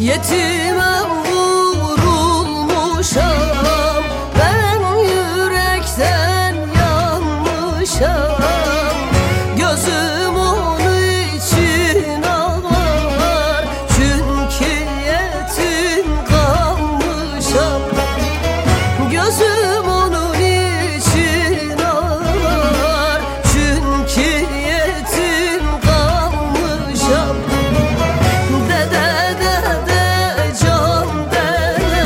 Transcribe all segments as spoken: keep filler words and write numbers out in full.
Yetime vurulmuşam, ben yürekten yanmışam. Gözüm onun için ağlar, çünkü yetim kalmışam. Gözüm onun için ağlar, çünkü yetim kalmışam. Dede dede can dede,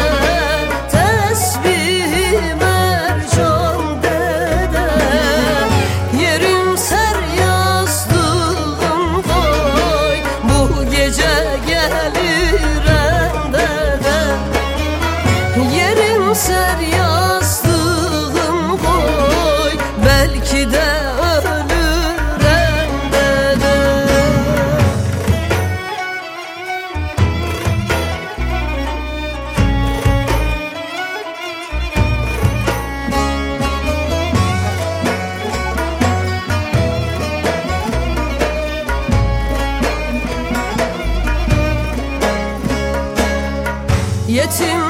tesbih mercan dede. Yerim ser yastığım koy, bu gece gelirem dede. Yerim ser yastığım koy, belki de ölürem dede. Yetim